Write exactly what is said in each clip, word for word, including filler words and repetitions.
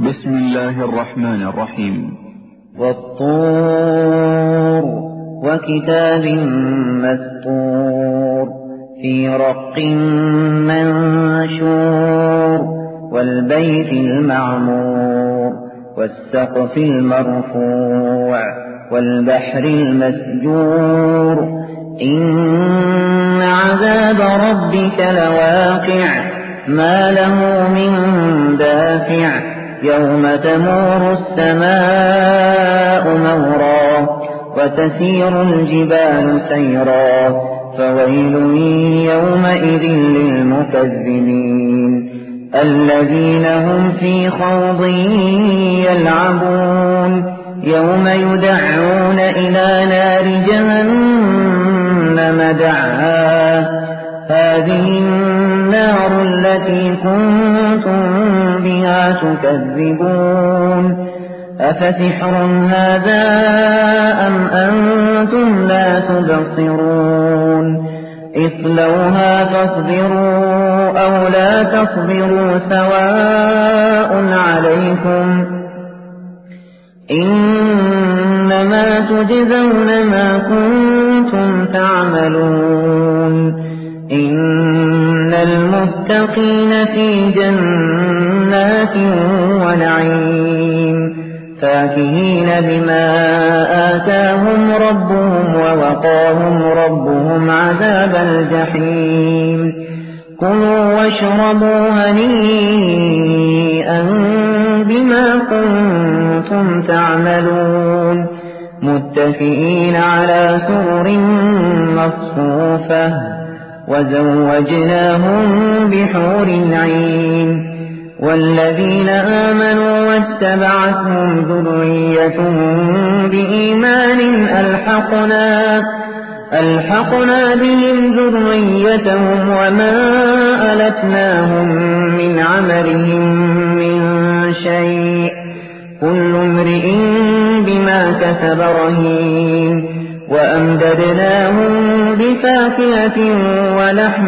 بسم الله الرحمن الرحيم. والطور وكتاب مسطور في رق منشور والبيت المعمور والسقف المرفوع والبحر المسجور إن عذاب ربك لواقع ما له من دافع يوم تمور السماء مورا وتسير الجبال سيرا فويل يومئذ للمكذبين الذين هم في خوض يلعبون يوم يدعون إلى نار جهنم دعا هذه النار التي كنتم بها تكذبون أفسحر هذا أم أنتم لا تبصرون اصلوها فاصبروا أو لا تصبروا سواء عليكم إنما تجزون ما كنتم تعملون إن المتقين في جنات ونعيم فاكهين بما آتاهم ربهم ووقاهم ربهم عذاب الجحيم كلوا واشربوا هنيئا بما كنتم تعملون متكئين على سرر مصفوفة وزوجناهم بحور عين والذين آمنوا واتبعتهم ذريتهم بإيمان ألحقنا ألحقنا بهم ذريتهم وما ألتناهم من عملهم من شيء كل امرئ بما كسب رهين وأمددناهم بفاكهة ولحم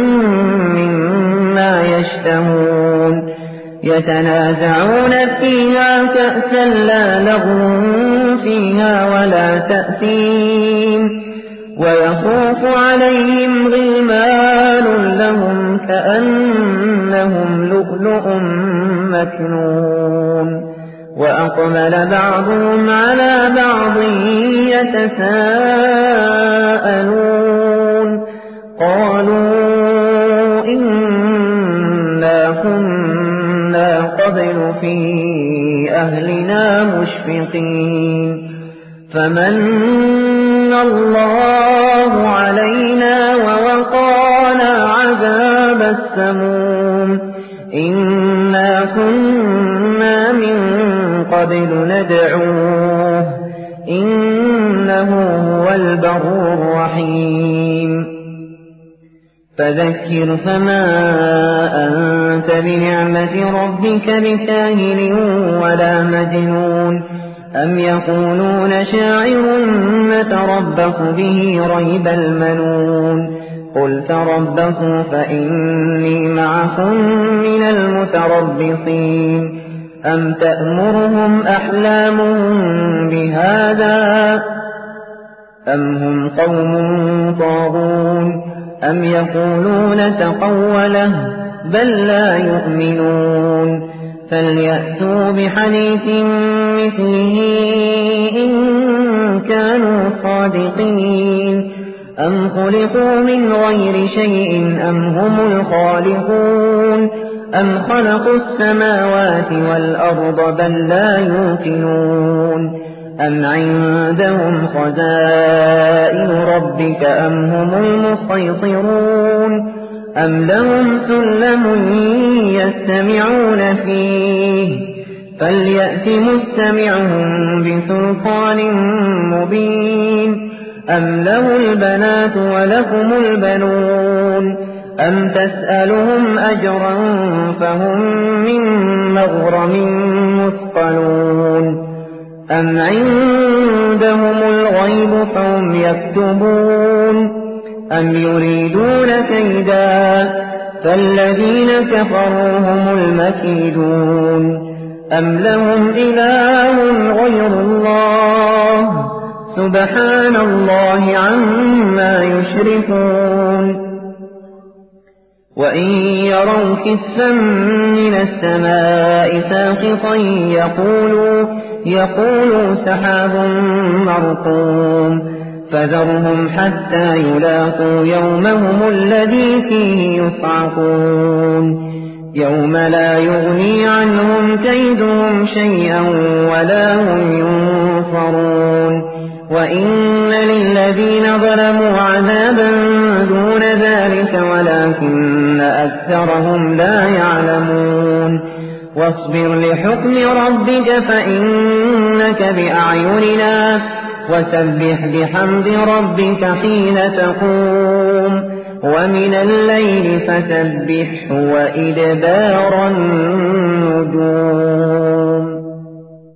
مما يشتهون يتنازعون فيها كأسا لا لغو فيها ولا تأثيم ويطوف عليهم غلمان لهم كأنهم لؤلؤ مكنون وأقبل بعضهم على بعض يتساءلون قالوا إنا كنا قبل في أهلنا مشفقين فمن الله علينا ووقانا عذاب السموم إنا كنا من قبل ندعوه إنه هو البر الرحيم فذكر فما أنت بنعمة ربك بكاهن ولا مجنون أم يقولون شاعر نتربص به ريب المنون قل تربصوا فإني معكم من المتربصين أم تأمرهم أحلامهم بهذا أم هم قوم طاغون أم يقولون تقوله بل لا يؤمنون فليأتوا بحديث مثله إن كانوا صادقين أم خلقوا من غير شيء أم هم الخالقون أم خلقوا السماوات والأرض بل لا يوقنون أم عندهم خزائن ربك أم هم المسيطرون أم لهم سلم يستمعون فيه فليأت مستمعهم بسلطان مبين أم له البنات ولكم البنون أم تسألهم أجرا فهم من مغرم مثقلون أم عندهم الغيب فهم يكتبون أم يريدون كيدا فالذين كفروا هم المكيدون أم لهم إله غير الله سبحان الله عما يشركون وإن يروا كسفا من السماء ساقطا يقولوا, يقولوا سحاب مرقوم فذرهم حتى يلاقوا يومهم الذي فيه يصعقون يوم لا يغني عنهم كيدهم شيئا ولا هم ينصرون وإن للذين ظلموا عذابا دون ذلك ولكن أكثرهم لا يعلمون واصبر لحكم ربك فإنك بأعيننا وسبح بحمد ربك حين تقوم ومن الليل فسبحه وإدبار النجوم